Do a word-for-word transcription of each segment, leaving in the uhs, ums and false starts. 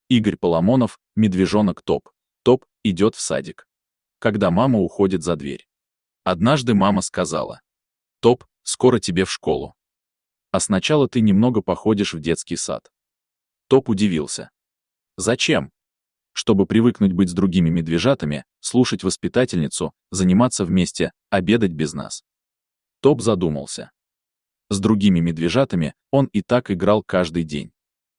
Игорь Поломонов, медвежонок Топ. Топ идет в садик. Когда мама уходит за дверь. Однажды мама сказала: «Топ, скоро тебе в школу. А сначала ты немного походишь в детский сад». Топ удивился. «Зачем?» «Чтобы привыкнуть быть с другими медвежатами, слушать воспитательницу, заниматься вместе, обедать без нас». Топ задумался. С другими медвежатами он и так играл каждый день.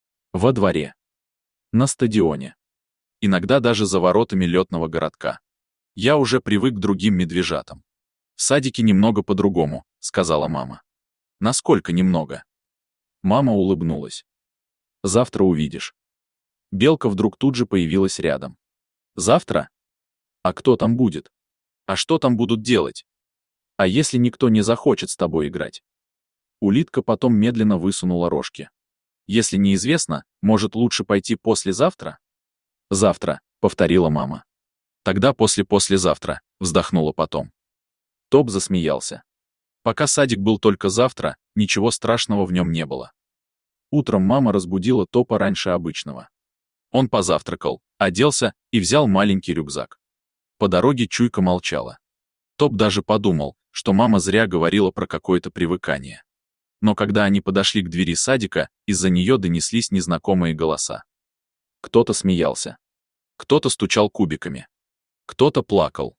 Во дворе. На стадионе. Иногда даже за воротами летного городка. «Я уже привык к другим медвежатам. В садике немного по-другому», — сказала мама. «Насколько немного?» Мама улыбнулась. «Завтра увидишь». Белка вдруг тут же появилась рядом. «Завтра? А кто там будет? А что там будут делать? А если никто не захочет с тобой играть?» Улитка потом медленно высунула рожки. «Если неизвестно, может, лучше пойти послезавтра?» «Завтра», — повторила мама. «Тогда после-послезавтра», — вздохнула потом. Топ засмеялся. Пока садик был только завтра, ничего страшного в нем не было. Утром мама разбудила Топа раньше обычного. Он позавтракал, оделся и взял маленький рюкзак. По дороге Чуйка молчала. Топ даже подумал, что мама зря говорила про какое-то привыкание. Но когда они подошли к двери садика, из-за нее донеслись незнакомые голоса. Кто-то смеялся. Кто-то стучал кубиками. Кто-то плакал.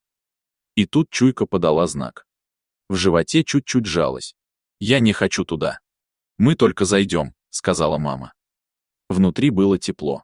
И тут Чуйка подала знак. В животе чуть-чуть сжалось. «Я не хочу туда. Мы только зайдем», — сказала мама. Внутри было тепло.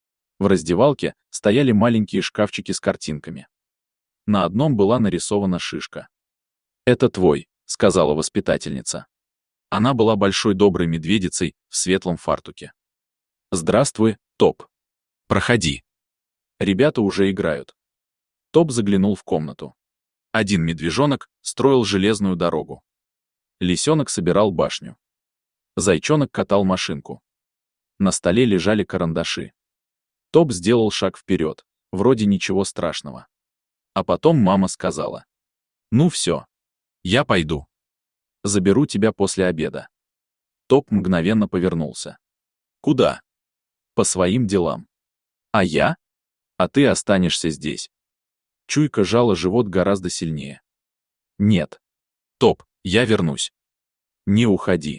В раздевалке стояли маленькие шкафчики с картинками. На одном была нарисована шишка. «Это твой», — сказала воспитательница. Она была большой доброй медведицей в светлом фартуке. «Здравствуй, Топ. Проходи. Ребята уже играют». Топ заглянул в комнату. Один медвежонок строил железную дорогу. Лисенок собирал башню. Зайчонок катал машинку. На столе лежали карандаши. Топ сделал шаг вперед, вроде ничего страшного. А потом мама сказала: «Ну все, я пойду. Заберу тебя после обеда». Топ мгновенно повернулся. «Куда?» «По своим делам». «А я?» «А ты останешься здесь». Чуйка жала живот гораздо сильнее. «Нет. Топ, я вернусь». «Не уходи».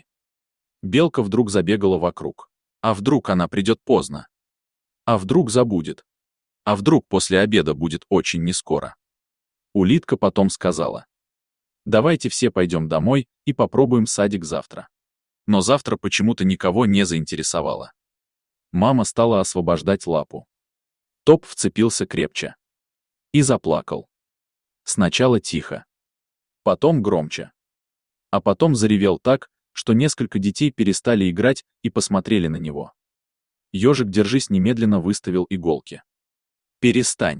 Белка вдруг забегала вокруг. А вдруг она придет поздно? А вдруг забудет? А вдруг после обеда будет очень нескоро? Улитка потом сказала: «Давайте все пойдем домой и попробуем садик завтра». Но завтра почему-то никого не заинтересовало. Мама стала освобождать лапу. Топ вцепился крепче. И заплакал. Сначала тихо. Потом громче. А потом заревел так, что несколько детей перестали играть и посмотрели на него. Ёжик, держись, немедленно выставил иголки. «Перестань».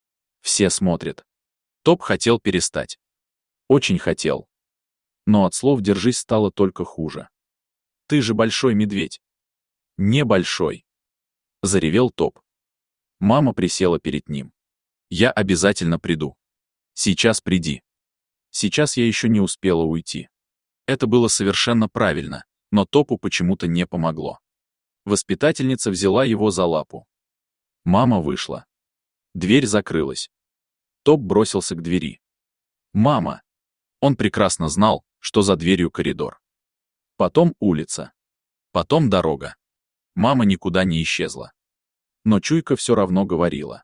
Все смотрят. Топ хотел перестать. Очень хотел. Но от слов «держись» стало только хуже. «Ты же большой медведь». «Небольшой», — заревел Топ. Мама присела перед ним. «Я обязательно приду. Сейчас приди». Сейчас я еще не успела уйти. Это было совершенно правильно, но Топу почему-то не помогло. Воспитательница взяла его за лапу. Мама вышла. Дверь закрылась. Топ бросился к двери. «Мама!» Он прекрасно знал, что за дверью коридор. Потом улица. Потом дорога. Мама никуда не исчезла. Но Чуйка все равно говорила: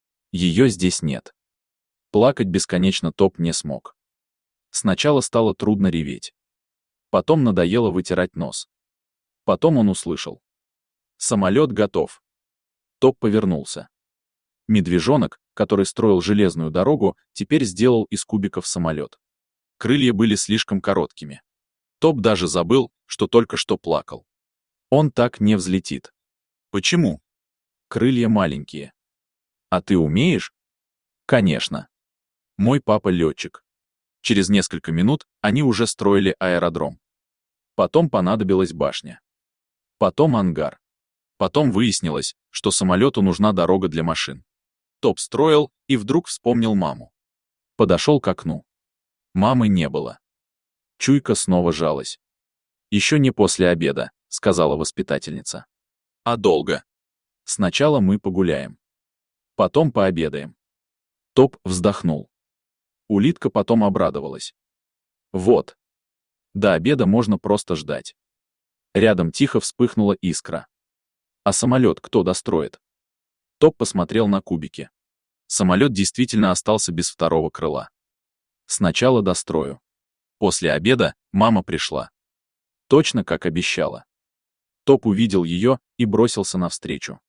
«Ее здесь нет». Плакать бесконечно Топ не смог. Сначала стало трудно реветь. Потом надоело вытирать нос. Потом он услышал: «Самолет готов». Топ повернулся. Медвежонок, который строил железную дорогу, теперь сделал из кубиков самолет. Крылья были слишком короткими. Топ даже забыл, что только что плакал. Он так не взлетит. Почему? Крылья маленькие. А ты умеешь? Конечно. Мой папа летчик. Через несколько минут они уже строили аэродром. Потом понадобилась башня. Потом ангар. Потом выяснилось, что самолету нужна дорога для машин. Топ строил и вдруг вспомнил маму. Подошел к окну. Мамы не было. Чуйка снова жалась. «Еще не после обеда», — сказала воспитательница. «А долго?» Сначала мы погуляем. Потом пообедаем. Топ вздохнул. Улитка потом обрадовалась. Вот. До обеда можно просто ждать. Рядом тихо вспыхнула искра. А самолет кто достроит? Топ посмотрел на кубики. Самолет действительно остался без второго крыла. Сначала дострою. После обеда мама пришла. Точно как обещала. Топ увидел ее и бросился навстречу.